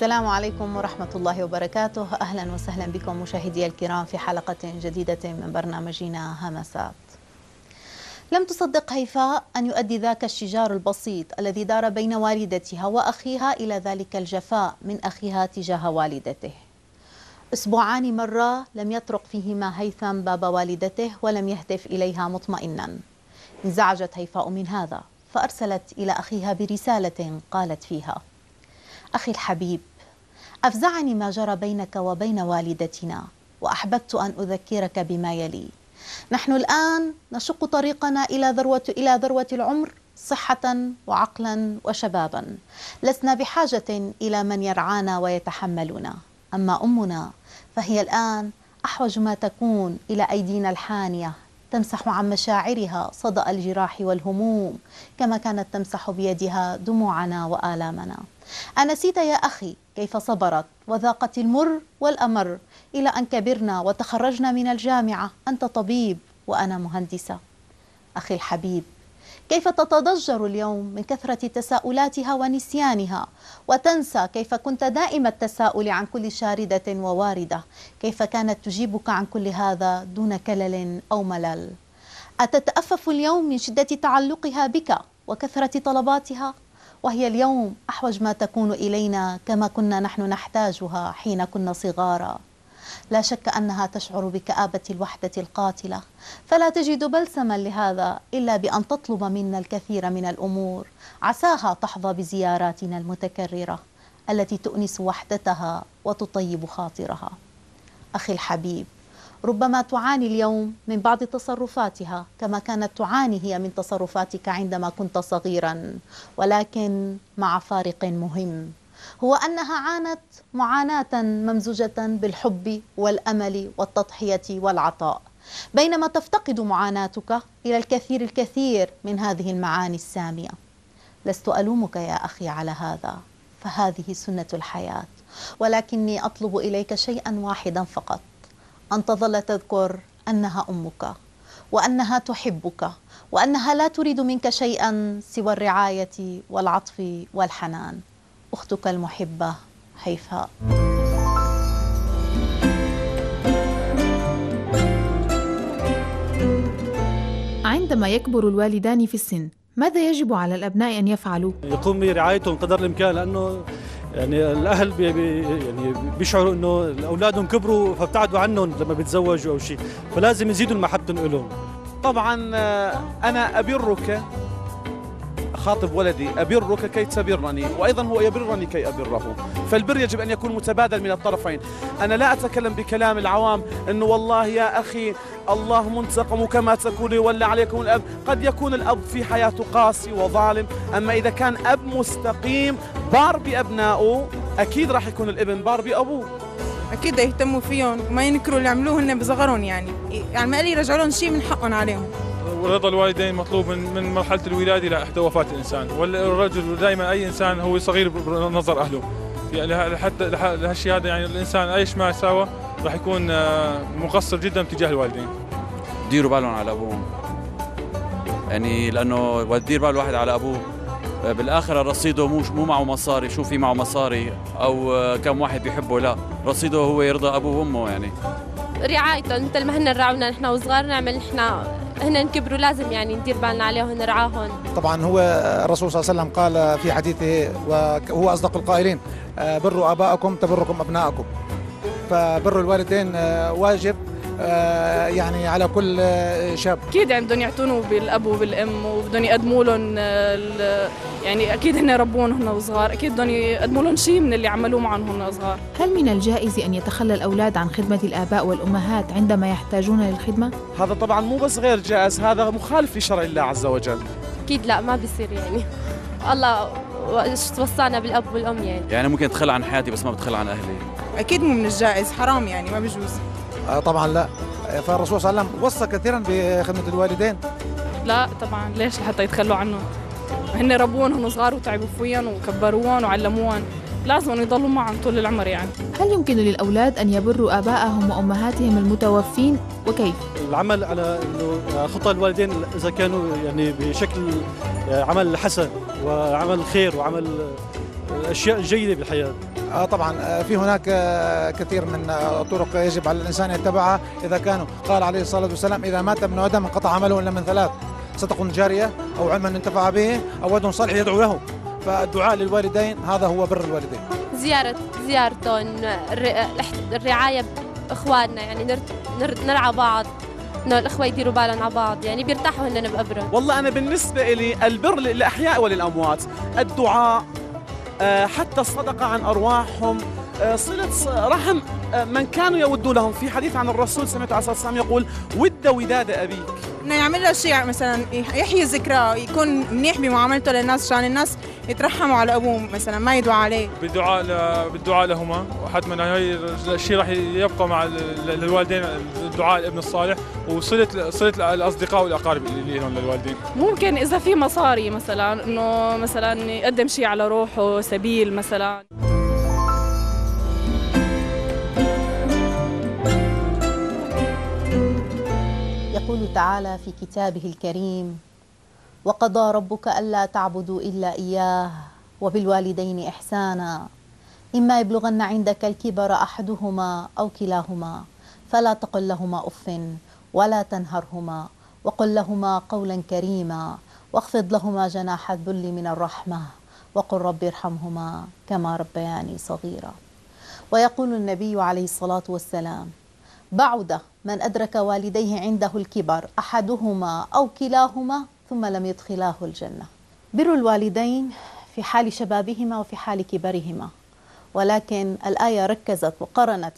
السلام عليكم ورحمة الله وبركاته. أهلا وسهلا بكم مشاهدي الكرام في حلقة جديدة من برنامجنا همسات. لم تصدق هيفاء أن يؤدي ذاك الشجار البسيط الذي دار بين والدتها وأخيها إلى ذلك الجفاء من أخيها تجاه والدته. أسبوعان مرة لم يطرق فيهما هيثم باب والدته ولم يهتف إليها مطمئنا. انزعجت هيفاء من هذا فأرسلت إلى أخيها برسالة قالت فيها: أخي الحبيب، أفزعني ما جرى بينك وبين والدتنا، وأحببت أن أذكرك بما يلي. نحن الآن نشق طريقنا إلى ذروة العمر صحة وعقلا وشبابا. لسنا بحاجة إلى من يرعانا ويتحملنا. أما أمنا فهي الآن أحوج ما تكون إلى أيدينا الحانية، تمسح عن مشاعرها صدأ الجراح والهموم كما كانت تمسح بيدها دموعنا وآلامنا. أنسيت يا أخي كيف صبرت وذاقت المر والأمر إلى أن كبرنا وتخرجنا من الجامعة؟ أنت طبيب وأنا مهندسة. أخي الحبيب، كيف تتضجر اليوم من كثرة تساؤلاتها ونسيانها، وتنسى كيف كنت دائم التساؤل عن كل شاردة وواردة، كيف كانت تجيبك عن كل هذا دون كلل أو ملل. أتتأفف اليوم من شدة تعلقها بك وكثرة طلباتها؟ وهي اليوم أحوج ما تكون إلينا كما كنا نحن نحتاجها حين كنا صغارا. لا شك أنها تشعر بكآبة الوحدة القاتلة، فلا تجد بلسما لهذا إلا بأن تطلب منا الكثير من الأمور عساها تحظى بزياراتنا المتكررة التي تؤنس وحدتها وتطيب خاطرها. أخي الحبيب، ربما تعاني اليوم من بعض تصرفاتها كما كانت تعاني هي من تصرفاتك عندما كنت صغيرا، ولكن مع فارق مهم، هو أنها عانت معاناة ممزوجة بالحب والأمل والتضحية والعطاء، بينما تفتقد معاناتك إلى الكثير من هذه المعاني السامية. لست ألومك يا أخي على هذا، فهذه سنة الحياة، ولكني أطلب إليك شيئا واحدا فقط: أن تظل تذكر أنها أمك، وأنها تحبك، وأنها لا تريد منك شيئا سوى الرعاية والعطف والحنان. أختك المحبة هيفاء. عندما يكبر الوالدان في السن، ماذا يجب على الأبناء أن يفعلوا؟ يقوم برعايتهم قدر الإمكان، لأنه يعني الأهل يعني بيشعروا إنه أولادهم كبروا فابتعدوا عنهم لما بيتزوجوا أو شيء، فلازم يزيدوا محبتهم لهم. طبعا أنا أبرك، خاطب ولدي: أبرك كي تبرني، وأيضا هو يبرني كي أبره، فالبر يجب أن يكون متبادل من الطرفين. أنا لا أتكلم بكلام العوام أنه والله يا أخي الله منتقم كما تقول يولى عليكم الأب. قد يكون الأب في حياته قاسي وظالم، أما إذا كان أب مستقيم بار بأبنائه أكيد راح يكون الابن بار بأبوه. أكيد يهتموا فيهم وما ينكروا اللي عملوه هن بصغرهم، يعني ما قال يرجعوا لهم شيء من حقهم عليهم. ورضا الوالدين مطلوب من مرحلة الولادة لحتى وفاة الإنسان، والرجل دائما أي إنسان هو صغير بنظر أهله، يعني حتى لهالشيء هذا يعني الإنسان أيش ما ساوى راح يكون مقصر جدا تجاه الوالدين. ديروا بالهم على أبوهم، يعني لأنه ودير بال الواحد على أبوه بالآخرة رصيده مو معه مصاري، شو في معه مصاري أو كم واحد بيحبه، لا، رصيده هو يرضى أبوه وأمه. يعني رعايتهم مثل ما هن رعونا نحن وصغار، نعمل نحن هن كبروا لازم يعني ندير بالنا عليهم ونرعاهم. طبعا هو الرسول صلى الله عليه وسلم قال في حديثه، وهو أصدق القائلين: بروا آباءكم تبركم أبناءكم. فبر الوالدين واجب يعني على كل شاب. أكيد يعني بدهم يعتنوا بالأب وبالأم وبدهم يقدموا لهم، يعني أكيد هن ربون هن صغار، أكيد بدهم يقدموا لهم شيء من اللي عملوه معهم هن صغار. هل من الجائز أن يتخلى الأولاد عن خدمة الآباء والأمهات عندما يحتاجون للخدمة؟ هذا طبعا مو بس غير جائز، هذا مخالف لشرع الله عز وجل. أكيد لا، ما بيصير، يعني الله وصانا بالأب والأم. يعني ممكن أتخلى عن حياتي بس ما بتخلى عن أهلي. أكيد مو من الجائز، حرام، يعني ما بيجوز. طبعا لا، فالرسول صلى الله عليه وسلم وصى كثيرا بخدمة الوالدين. لا طبعا، ليش لحتى يتخلوا عنهم؟ هن ربوهم هن صغار وتعبوا فيهم وكبروهم وعلموهم، لازم يضلوا معهم طول العمر. يعني هل يمكن للأولاد أن يبروا آبائهم وأمهاتهم المتوفين، وكيف؟ العمل على إنه خطى الوالدين إذا كانوا يعني بشكل عمل حسن وعمل خير وعمل أشياء جيدة بالحياة. طبعا في هناك كثير من الطرق يجب على الإنسان يتبعها. إذا كانوا قال عليه الصلاة والسلام إذا مات ابن آدم انقطع عمله إلا من ثلاث: صدق جارية، أو علم ينتفع به، أو ولد صالح يدعو له. فالدعاء للوالدين هذا هو بر الوالدين. زيارتهم، الرعاية بإخواننا، يعني نرعى بعض، إنه الإخوة يديروا بالهم على بعض، يعني بيرتاحوا هن بقبرهم. والله أنا بالنسبة لي البر للأحياء وللأموات، الدعاء، حتى الصدقة عن أرواحهم، صلة رحم من كانوا يودوا لهم. في حديث عن الرسول سمعت عليه الصلاة والسلام يقول: ود وداد أبيك. انه يعمل له شيء مثلا يحيي ذكراه، يكون منيح بمعاملته للناس عشان الناس يترحموا على ابوه مثلا، ما يدعوا عليه. بالدعاء لهما، وحتما هي الشيء راح يبقى مع الوالدين، الدعاء للابن الصالح، وصلة الاصدقاء والاقارب اللي لهم للوالدين. ممكن اذا في مصاري مثلا انه مثلا يقدم شيء على روحه، سبيل مثلا. يقول تعالى في كتابه الكريم: وقضى ربك ألا تعبدوا إلا إياه وبالوالدين إحسانا إما يبلغن عندك الكبر أحدهما أو كلاهما فلا تقل لهما أف ولا تنهرهما وقل لهما قولا كريما واخفض لهما جناح الذل من الرحمة وقل رب ارحمهما كما ربياني صغيرا. ويقول النبي عليه الصلاة والسلام: بعد من أدرك والديه عنده الكبر أحدهما أو كلاهما ثم لم يدخلاه الجنة. بر الوالدين في حال شبابهما وفي حال كبرهما، ولكن الآية ركزت وقرنت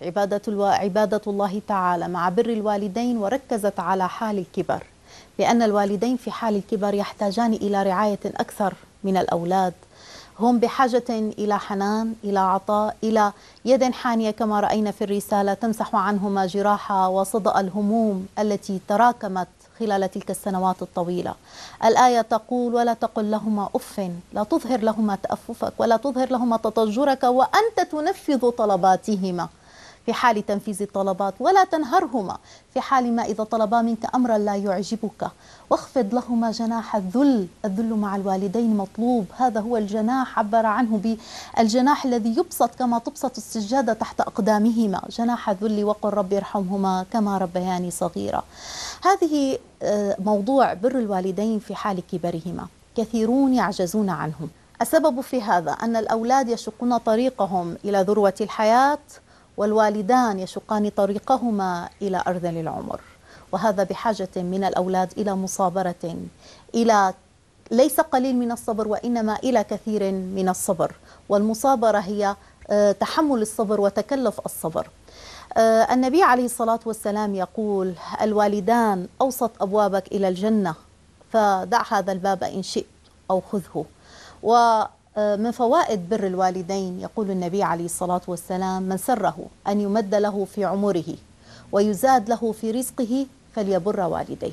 عبادة الله تعالى مع بر الوالدين، وركزت على حال الكبر، لأن الوالدين في حال الكبر يحتاجان إلى رعاية أكثر من الأولاد. هم بحاجة إلى حنان، إلى عطاء، إلى يد حانية كما رأينا في الرسالة تمسح عنهما جراحا وصدأ الهموم التي تراكمت خلال تلك السنوات الطويلة. الآية تقول: ولا تقل لهما أف، لا تظهر لهما تأففك ولا تظهر لهما تضجرك وأنت تنفذ طلباتهما في حال تنفيذ الطلبات، ولا تنهرهما في حال ما إذا طلبا منك أمرا لا يعجبك، واخفض لهما جناح الذل. الذل مع الوالدين مطلوب، هذا هو الجناح، عبر عنه بالجناح الذي يبسط كما تبسط السجادة تحت أقدامهما، جناح الذل، وقل رب ارحمهما كما ربياني صغيرا. هذه موضوع بر الوالدين في حال كبرهما، كثيرون يعجزون عنه. السبب في هذا أن الأولاد يشقون طريقهم إلى ذروة الحياة، والوالدان يشقان طريقهما إلى أرذل العمر، وهذا بحاجة من الأولاد إلى مصابرة، إلى ليس قليل من الصبر وإنما إلى كثير من الصبر. والمصابرة هي تحمل الصبر وتكلف الصبر. النبي عليه الصلاة والسلام يقول: الوالدان أوسط أبوابك إلى الجنة، فدع هذا الباب إن شئت أو خذه. ومن فوائد بر الوالدين يقول النبي عليه الصلاة والسلام: من سره أن يمد له في عمره ويزاد له في رزقه فليبر والديه.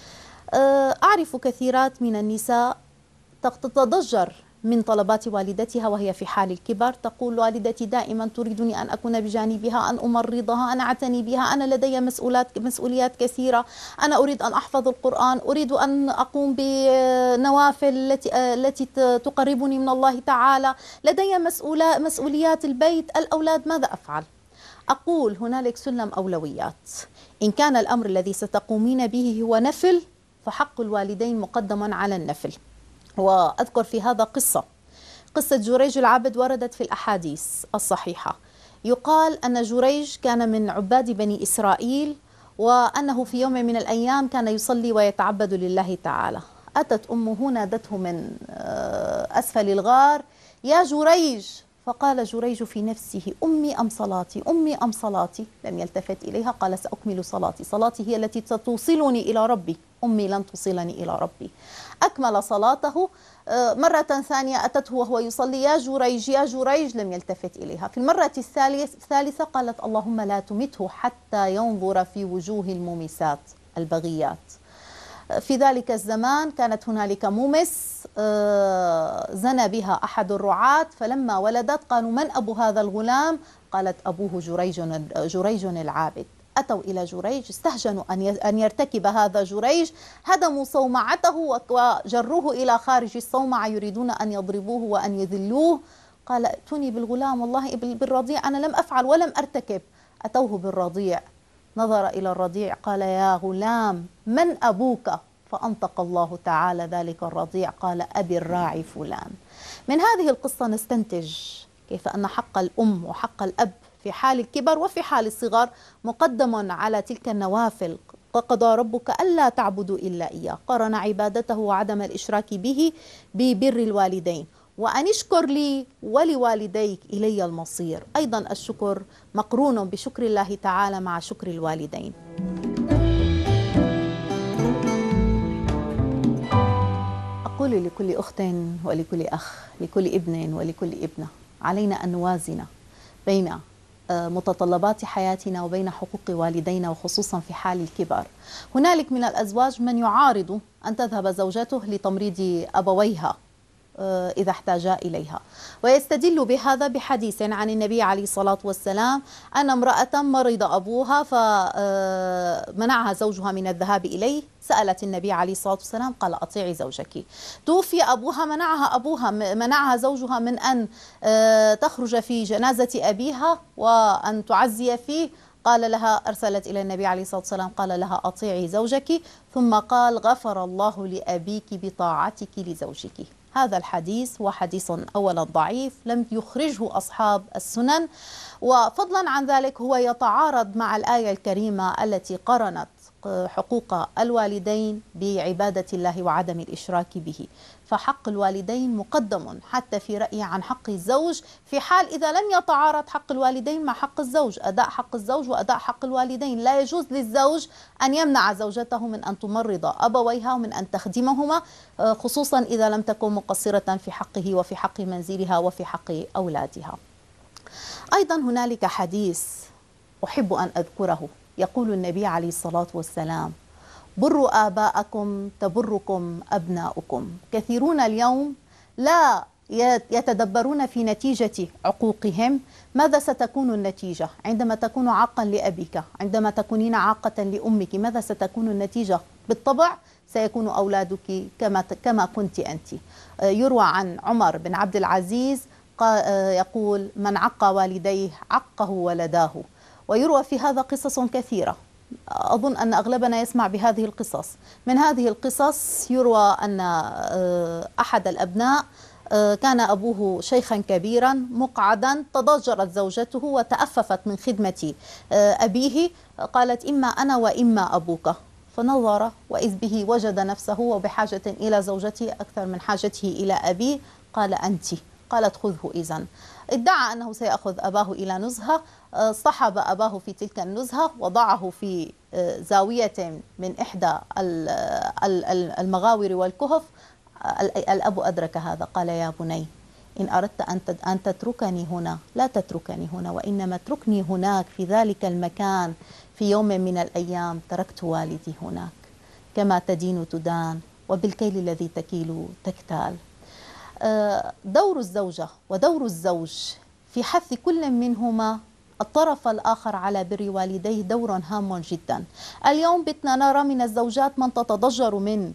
أعرف كثيرات من النساء تتضجر من طلبات والدتها وهي في حال الكبر، تقول: والدتي دائما تريدني أن أكون بجانبها، أن أمرضها، أن أعتني بها، أنا لدي مسؤوليات كثيرة، أنا أريد أن أحفظ القرآن، أريد أن أقوم بنوافل التي تقربني من الله تعالى، لدي مسؤوليات البيت، الأولاد، ماذا أفعل؟ أقول: هنالك سلم أولويات. إن كان الأمر الذي ستقومين به هو نفل فحق الوالدين مقدما على النفل. وأذكر في هذا قصة جريج العابد وردت في الأحاديث الصحيحة. يقال أن جريج كان من عباد بني إسرائيل، وأنه في يوم من الأيام كان يصلي ويتعبد لله تعالى. أتت أمه نادته من أسفل الغار: يا جريج. فقال جريج في نفسه: أمي أم صلاتي، أمي أم صلاتي؟ لم يلتفت إليها، قال: سأكمل صلاتي، صلاتي هي التي ستوصلني إلى ربي، أمي لن توصلني إلى ربي. أكمل صلاته. مرة ثانية أتته وهو يصلي: يا جريج يا جريج، لم يلتفت إليها. في المرة الثالثة قالت: اللهم لا تمته حتى ينظر في وجوه المومسات البغيات. في ذلك الزمان كانت هنالك مومس زنى بها أحد الرعاة، فلما ولدت قالوا: من أبو هذا الغلام؟ قالت: أبوه جريج العابد. أتوا إلى جريج، استهجنوا أن يرتكب هذا جريج، هدموا صومعته وجروه إلى خارج الصومعة، يريدون أن يضربوه وأن يذلوه. قال ائتوني بالغلام، والله بالرضيع أنا لم أفعل ولم أرتكب. أتوه بالرضيع، نظر إلى الرضيع قال يا غلام من أبوك؟ فأنطق الله تعالى ذلك الرضيع قال أبي الراعي فلان. من هذه القصة نستنتج كيف أن حق الأم وحق الأب في حال الكبر وفي حال الصغر مقدم على تلك النوافل. وقضى ربك ألا تعبدوا إلا إياه، قرن عبادته وعدم الإشراك به ببر الوالدين، وأن اشكر لي ولوالديك إلي المصير. أيضا الشكر مقرون بشكر الله تعالى مع شكر الوالدين. أقول لكل أخت ولكل أخ، لكل ابن ولكل ابنة، علينا أن نوازن بين متطلبات حياتنا وبين حقوق والدينا، وخصوصا في حال الكبر. هنالك من الأزواج من يعارض أن تذهب زوجته لتمريض أبويها إذا احتاجا إليها، ويستدل بهذا بحديث عن النبي عليه الصلاة والسلام أن امرأة مرض أبوها فمنعها زوجها من الذهاب إليه، سألت النبي عليه الصلاة والسلام قال أطيعي زوجك. توفي أبوها، منعها زوجها من أن تخرج في جنازة أبيها وأن تعزي فيه، قال لها، أرسلت إلى النبي عليه الصلاة والسلام قال لها أطيعي زوجك، ثم قال غفر الله لأبيك بطاعتك لزوجك. هذا الحديث هو حديث أولا ضعيف لم يخرجه أصحاب السنن، وفضلا عن ذلك هو يتعارض مع الآية الكريمة التي قرنت حقوق الوالدين بعبادة الله وعدم الإشراك به. فحق الوالدين مقدم حتى في رأيي عن حق الزوج في حال إذا لم يتعارض حق الوالدين مع حق الزوج، أداء حق الزوج وأداء حق الوالدين. لا يجوز للزوج أن يمنع زوجته من أن تمرض أبويها ومن أن تخدمهما، خصوصا إذا لم تكن مقصرة في حقه وفي حق منزلها وفي حق أولادها. أيضا هنالك حديث أحب أن أذكره، يقول النبي عليه الصلاة والسلام بروا آباءكم تبركم أبناؤكم. كثيرون اليوم لا يتدبرون في نتيجة عقوقهم. ماذا ستكون النتيجة عندما تكون عاقا لأبيك، عندما تكونين عاقة لأمك؟ ماذا ستكون النتيجة؟ بالطبع سيكون أولادك كما كنت أنت. يروى عن عمر بن عبد العزيز يقول من عق والديه عقه ولداه. ويروى في هذا قصص كثيرة، أظن أن أغلبنا يسمع بهذه القصص. من هذه القصص يروى أن أحد الأبناء كان أبوه شيخا كبيرا مقعدا، تضجرت زوجته وتأففت من خدمة أبيه، قالت إما أنا وإما أبوك. فنظر وإذ به وجد نفسه وبحاجة إلى زوجته أكثر من حاجته إلى أبيه، قال أنت. قالت خذه إذن. ادعى أنه سيأخذ أباه إلى نزهة، صحب أباه في تلك النزهة وضعه في زاوية من إحدى المغاور والكهف. الأب أدرك هذا، قال يا بني إن أردت أن تتركني هنا لا تتركني هنا، وإنما اتركني هناك في ذلك المكان. في يوم من الأيام تركت والدي هناك، كما تدين تدان وبالكيل الذي تكيل تكتال. دور الزوجة ودور الزوج في حث كل منهما الطرف الآخر على بر والديه دور هام جدا. اليوم بتنا نرى من الزوجات من تتضجر من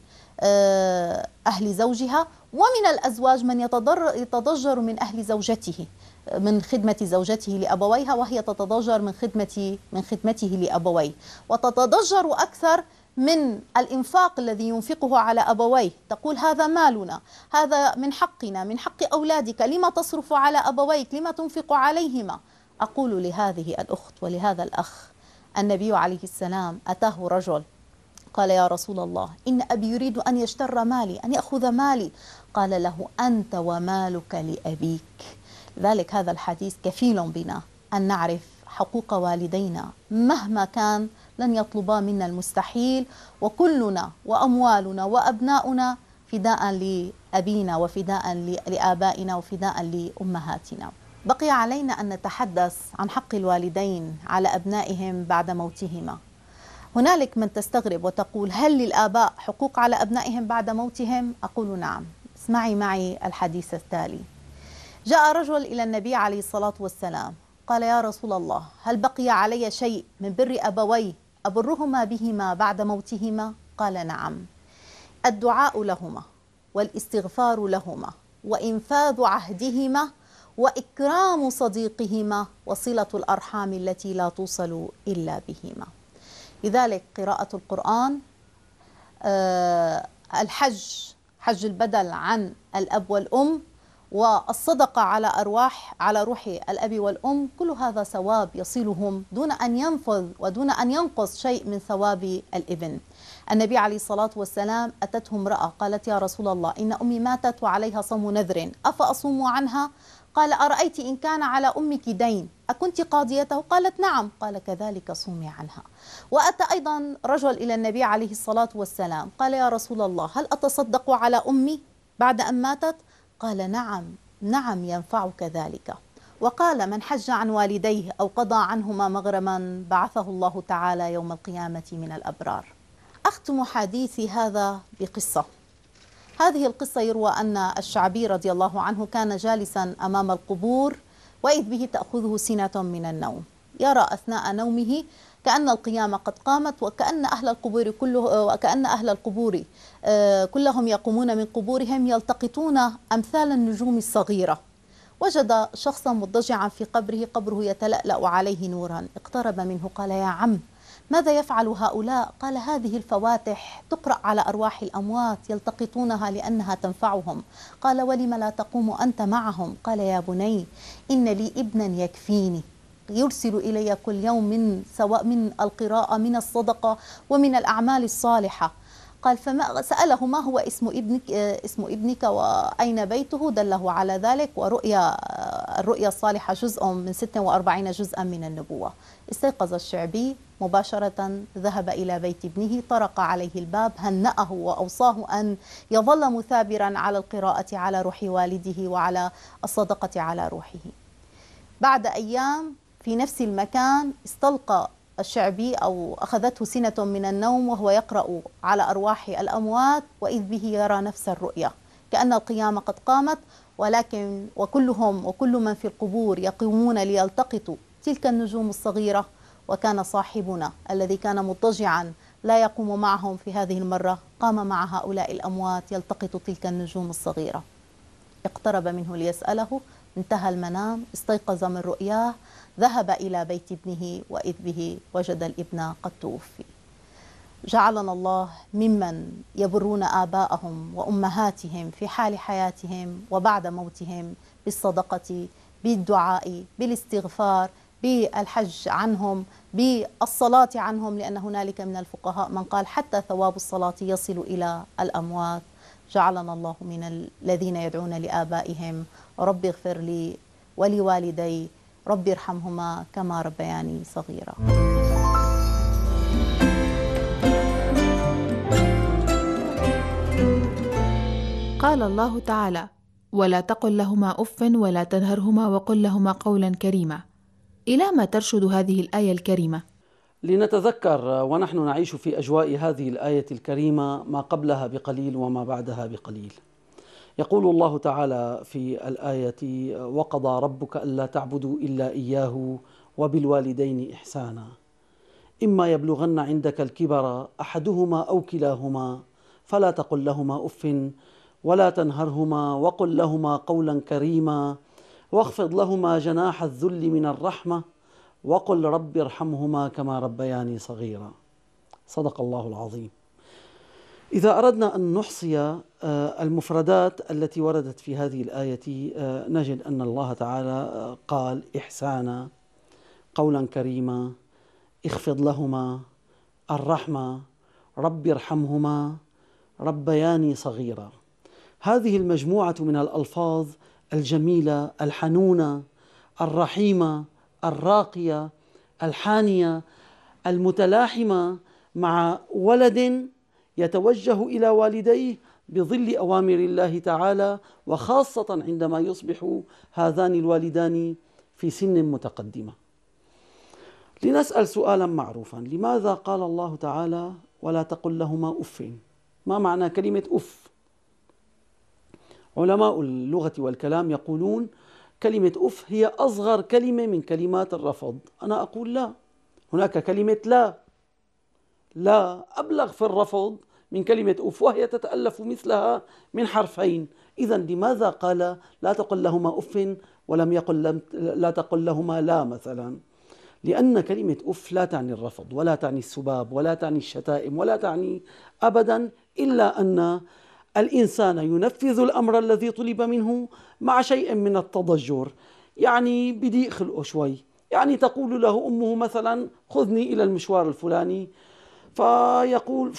أهل زوجها، ومن الأزواج من يتضجر من أهل زوجته، من خدمة زوجته لأبويها، وهي تتضجر من خدمته لأبويه، وتتضجر أكثر من الإنفاق الذي ينفقه على أبويه. تقول هذا مالنا، هذا من حقنا، من حق أولادك، لما تصرف على أبويك، لما تنفق عليهما؟ أقول لهذه الأخت ولهذا الأخ، النبي عليه السلام أتاه رجل قال يا رسول الله إن أبي يريد أن يشتر مالي، أن يأخذ مالي. قال له أنت ومالك لأبيك. لذلك هذا الحديث كفيل بنا أن نعرف حقوق والدينا مهما كان، لن يطلبا منا المستحيل، وكلنا وأموالنا وأبناؤنا فداء لأبينا وفداء لآبائنا وفداء لأمهاتنا. بقي علينا أن نتحدث عن حق الوالدين على أبنائهم بعد موتهما. هنالك من تستغرب وتقول هل للآباء حقوق على أبنائهم بعد موتهم؟ أقول نعم. اسمعي معي الحديث التالي. جاء رجل إلى النبي عليه الصلاة والسلام قال يا رسول الله هل بقي علي شيء من بر أبوي أبرهما بهما بعد موتهما؟ قال نعم، الدعاء لهما والاستغفار لهما وإنفاذ عهدهما وإكرام صديقهما وصلة الأرحام التي لا توصل إلا بهما. لذلك قراءة القرآن، الحج، حج البدل عن الأب والأم، والصدقة على روح الأب والأم، كل هذا ثواب يصلهم دون أن ينفذ ودون أن ينقص شيء من ثواب الابن. النبي عليه الصلاة والسلام أتته امرأة قالت: يا رسول الله، إن أمي ماتت وعليها صوم نذر، أفأصوم عنها؟ قال: أرأيت إن كان على أمك دين أكنت قاضيته؟ قالت: نعم. قال: كذلك صومي عنها. وأتى أيضا رجل إلى النبي عليه الصلاة والسلام قال: يا رسول الله، هل أتصدق على أمي بعد أن ماتت؟ قال: نعم نعم، ينفعك ذلك. وقال: من حج عن والديه أو قضى عنهما مغرما بعثه الله تعالى يوم القيامة من الأبرار. أختم حديثي هذا بقصة. هذه القصة يروى أن الشعبي رضي الله عنه كان جالسا أمام القبور، وإذ به تأخذه سنة من النوم، يرى أثناء نومه كأن القيامة قد قامت، وكأن أهل القبور كلهم يقومون من قبورهم يلتقطون أمثال النجوم الصغيرة. وجد شخصا مضطجعا في قبره يتلألأ عليه نورا، اقترب منه قال: يا عم، ماذا يفعل هؤلاء؟ قال: هذه الفواتح تقرأ على أرواح الأموات، يلتقطونها لأنها تنفعهم. قال: ولم لا تقوم أنت معهم؟ قال: يا بني، إن لي ابنا يكفيني، يرسل إلي كل يوم سواء من القراءة، من الصدقة، ومن الأعمال الصالحة. قال: سأله: ما هو اسم ابنك وأين بيته؟ دله على ذلك، الرؤيا الصالحة جزء من 46 جزءا من النبوة. استيقظ الشعبي مباشرة، ذهب إلى بيت ابنه، طرق عليه الباب، هنأه وأوصاه أن يظل مثابرا على القراءة على روح والده وعلى الصدقة على روحه. بعد أيام في نفس المكان استلقى الشعبي أو أخذته سنة من النوم وهو يقرأ على أرواح الأموات، وإذ به يرى نفس الرؤيا، كأن القيامة قد قامت، وكل من في القبور يقومون ليلتقطوا تلك النجوم الصغيرة. وكان صاحبنا الذي كان مضطجعا لا يقوم معهم في هذه المرة، قام مع هؤلاء الأموات يلتقط تلك النجوم الصغيرة. اقترب منه ليسأله، انتهى المنام، استيقظ من رؤياه، ذهب إلى بيت ابنه، وإذ به وجد الابن قد توفي. جعلنا الله ممن يبرون آباءهم وأمهاتهم في حال حياتهم وبعد موتهم بالصدقة، بالدعاء، بالاستغفار، بالحج عنهم، بالصلاة عنهم، لأن هنالك من الفقهاء من قال حتى ثواب الصلاة يصل إلى الأموات. جعلنا الله من الذين يدعون لآبائهم: رب اغفر لي ولوالدي، رب ارحمهما كما ربياني صغيرا. قال الله تعالى: ولا تقل لهما أف ولا تنهرهما وقل لهما قولا كريما. إلى ما ترشد هذه الآية الكريمة؟ لنتذكر ونحن نعيش في أجواء هذه الآية الكريمة ما قبلها بقليل وما بعدها بقليل. يقول الله تعالى في الآية: وقضى ربك ألا تعبدوا إلا إياه وبالوالدين إحسانا، إما يبلغن عندك الكبر أحدهما أو كلاهما فلا تقل لهما أف ولا تنهرهما وقل لهما قولا كريما واخفض لهما جناح الذل من الرحمة وقل رب ارحمهما كما ربياني صغيرا. صدق الله العظيم. إذا أردنا أن نحصي المفردات التي وردت في هذه الآية نجد أن الله تعالى قال: إحسانا، قولا كريما، اخفض لهما، الرحمة، رب ارحمهما، ربياني صغيرا. هذه المجموعة من الألفاظ الجميلة الحنونة الرحيمة الراقية الحانية المتلاحمة مع ولد يتوجه إلى والديه بظل أوامر الله تعالى، وخاصة عندما يصبح هذان الوالدان في سن متقدمة. لنسأل سؤالا معروفا: لماذا قال الله تعالى ولا تقل لهما أف؟ ما معنى كلمة أف؟ علماء اللغة والكلام يقولون كلمة أف هي أصغر كلمة من كلمات الرفض. أنا أقول لا، هناك كلمة لا أبلغ في الرفض من كلمة أف، وهي تتألف مثلها من حرفين. إذن لماذا قال لا تقل لهما أف ولم يقل لا تقل لهما لا مثلا، لأن كلمة أف لا تعني الرفض ولا تعني السباب ولا تعني الشتائم ولا تعني أبدا إلا أن الإنسان ينفذ الأمر الذي طلب منه مع شيء من التضجر، يعني بضيق خلقه شوي. يعني تقول له أمه مثلا خذني إلى المشوار الفلاني، فيقول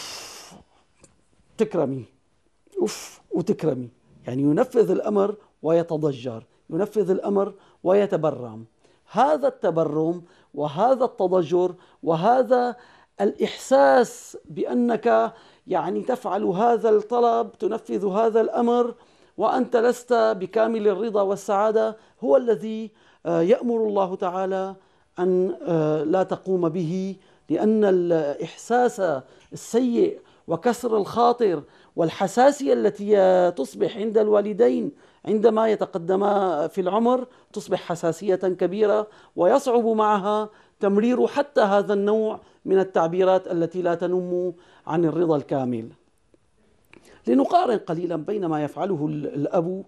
تكرمي أف وتكرمي، يعني ينفذ الأمر ويتضجر، ينفذ الأمر ويتبرم. هذا التبرم وهذا التضجر وهذا الإحساس بأنك يعني تفعل هذا الطلب، تنفذ هذا الأمر وأنت لست بكامل الرضا والسعادة، هو الذي يأمر الله تعالى أن لا تقوم به، لأن الإحساس السيء وكسر الخاطر والحساسية التي تصبح عند الوالدين عندما يتقدما في العمر تصبح حساسية كبيرة، ويصعب معها تمرير حتى هذا النوع من التعبيرات التي لا تنم عن الرضا الكامل. لنقارن قليلا بين ما يفعله الأب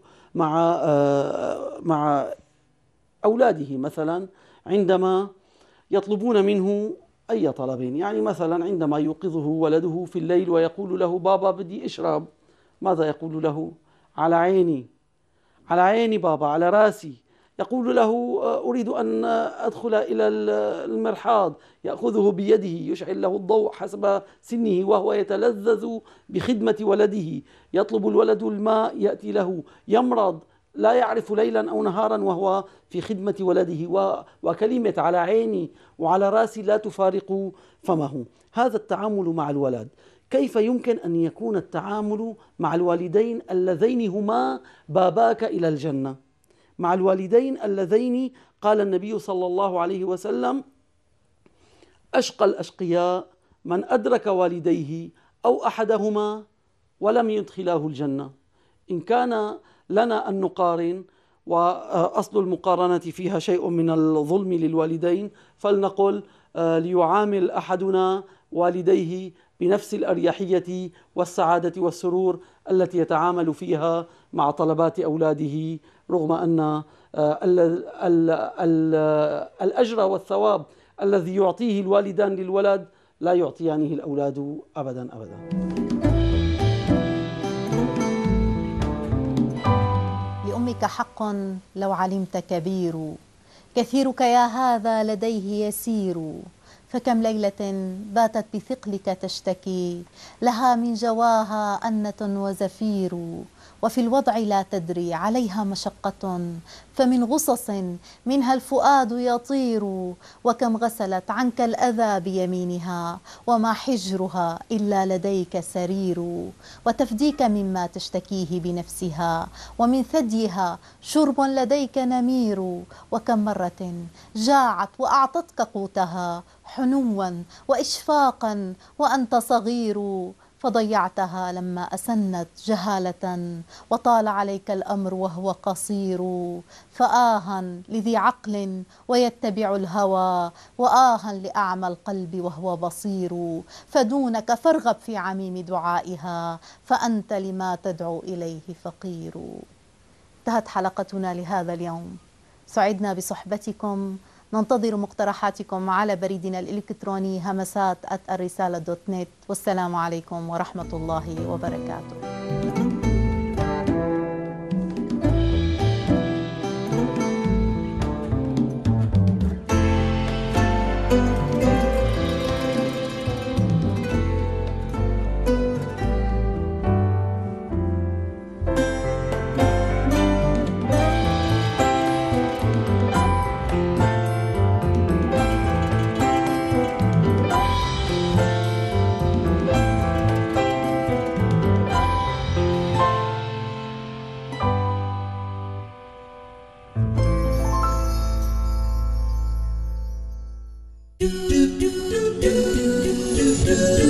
مع أولاده مثلا عندما يطلبون منه أي طلب. يعني مثلا عندما يوقظه ولده في الليل ويقول له بابا بدي أشرب، ماذا يقول له؟ على عيني، على عيني بابا، على راسي. يقول له أريد أن أدخل إلى المرحاض، يأخذه بيده يشعل له الضوء حسب سنه وهو يتلذذ بخدمة ولده. يطلب الولد الماء يأتي له، يمرض لا يعرف ليلا أو نهارا وهو في خدمة ولده، وكلمة على عيني وعلى راسي لا تفارق فمه. هذا التعامل مع الولد. كيف يمكن أن يكون التعامل مع الوالدين اللذين هما باباك إلى الجنة، مع الوالدين اللذين قال النبي صلى الله عليه وسلم أشقى الأشقياء من أدرك والديه أو أحدهما ولم يدخلاه الجنة. إن كان لنا أن نقارن، وأصل المقارنة فيها شيء من الظلم للوالدين، فلنقل ليعامل أحدنا والديه بنفس الأريحية والسعادة والسرور التي يتعامل فيها مع طلبات أولاده، رغم أن الأجر والثواب الذي يعطيه الوالدان للولد لا يعطيانه الأولاد أبدا أبدا. لأمك حق لو علمت كبير، كثيرك يا هذا لديه يسير، فكم ليلة باتت بثقلك تشتكي، لها من جواها أنة وزفير، وفي الوضع لا تدري عليها مشقة، فمن غصص منها الفؤاد يطير، وكم غسلت عنك الأذى بيمينها، وما حجرها إلا لديك سرير، وتفديك مما تشتكيه بنفسها، ومن ثديها شرب لديك نمير، وكم مرة جاعت وأعطتك قوتها حنوا وإشفاقا وأنت صغير، فضيعتها لما أسنت جهالة، وطال عليك الأمر وهو قصير، فآها لذي عقل ويتبع الهوى، وآها لأعمى القلب وهو بصير، فدونك فارغب في عميم دعائها، فأنت لما تدعو إليه فقير. انتهت حلقتنا لهذا اليوم، سعدنا بصحبتكم، ننتظر مقترحاتكم على بريدنا الإلكتروني همسات@الرسالة.net. والسلام عليكم ورحمة الله وبركاته. do do do do do do do